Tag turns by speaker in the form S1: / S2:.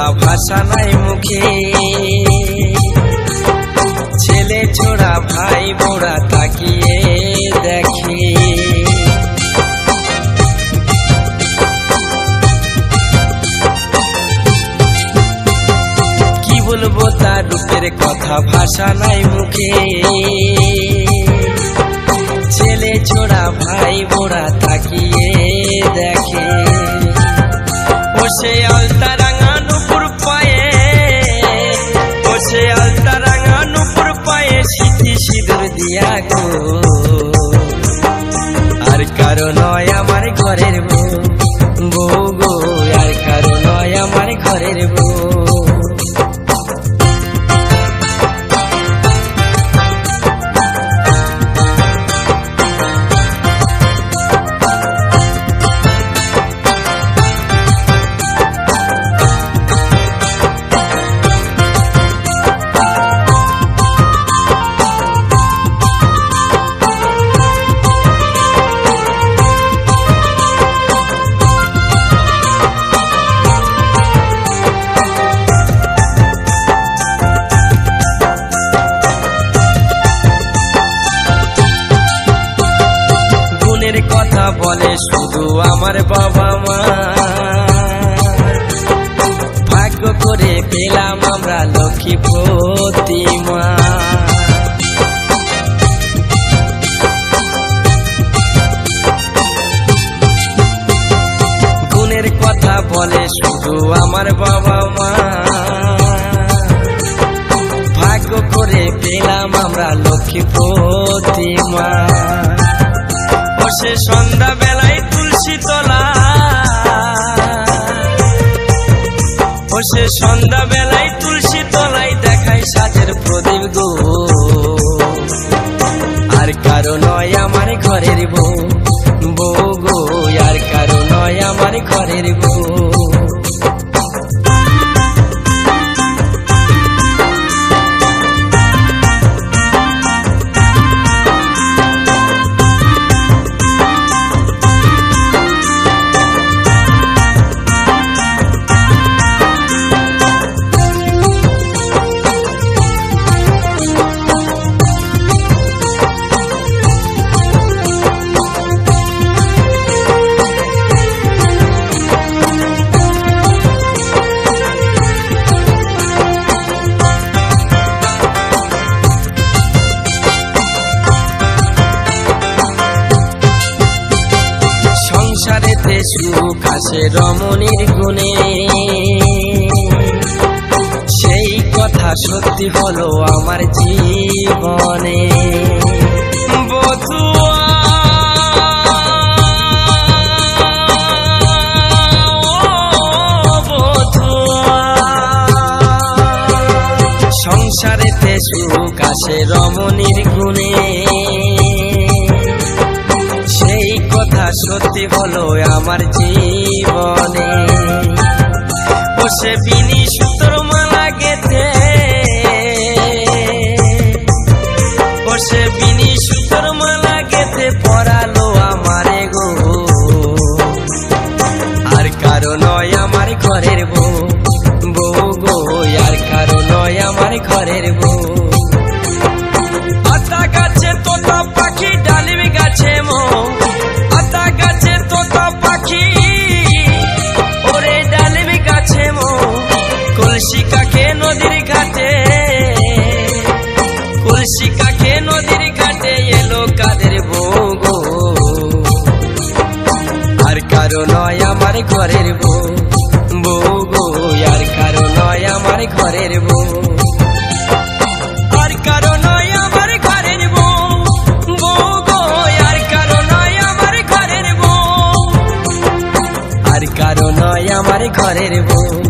S1: ভাষা নাই মুখে, ছেলে ছোড়া ভাই বোড়া তাকিয়ে দেখে। কি বলবো তার রূপের কথা, ভাষা নাই মুখে, ছেলে ছোড়া ভাই বোড়া তাকিয়ে দেখে। বসে আলতা রাঙা নুপুর পায়ে, বসে আলতা রাঙা নুপুর পায়ে, সিঁথি সিঁদুর দিয়া গো। আর কারো নয় আমার ঘরের বউ, বউ গো, আর কারো নয় আমার ঘরের বউ। কথা বলে শুধু আমার বাবা মা, ভাগ্য করে পেলাম আমরা লক্ষ্মী প্রতিমা। গুণের কথা বলে শুধু আমার বাবা মা, ভাগ্য করে পেলাম আমরা লক্ষ্মী প্রতিমা। বসে সন্ধ্যা বেলায় তুলসী তলা, বসে সন্ধ্যা বেলায় তুলসী তলায় দেখায় সাজের প্রদীপ গো। আর কারো নয় আমার ঘরের বউ, বউ গো, আর কারো নয় আমার ঘরের বউ। সংসারেতে সুখ আসে রমণীর গুণে, সেই কথা সত্যি হলো আমার জীবনে। বধুয়া বধুয়া, সংসারেতে সুখ আসে রমণীর গুণে, সেই কথা সত্যি হলো আমার জীবনে। বসে বিনি সুতোর মালা গেথে, বসে বিনি সুতোর মালা গেথে পরালো আমারে গো। আর কারো নয় আমার ঘরের বউ, বউ গো, আর কারো নয় আমার ঘরের বউ। আতা গাছে তোতা পাখি, ডালিম গাছে মো, আতা গাছে তোতা পাখি, ওরে ডালিম গাছে মো। কলসি কাকে নদীর ঘাটে, কলসি কাকে নদীর ঘাটে, এলো কাদের বউ গো। আর কারো নয় আমার ঘরের বউ, বউ গো, আর কারো নয় আমার ঘরের বউ। আর কারো নয় আমার ঘরের বউ, বউ গো, আর কারো নয় আমার ঘরের বউ। আর কারো নয় আমার ঘরের বউ।